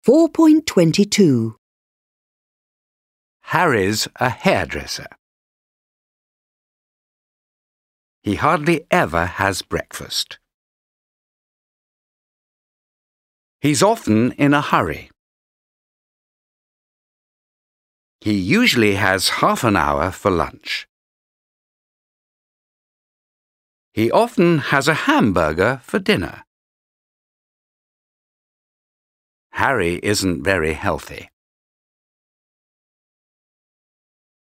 4.22. Harry's a hairdresser. He hardly ever has breakfast. He's often in a hurry. He usually has half an hour for lunch. He often has a hamburger for dinner. Harry isn't very healthy.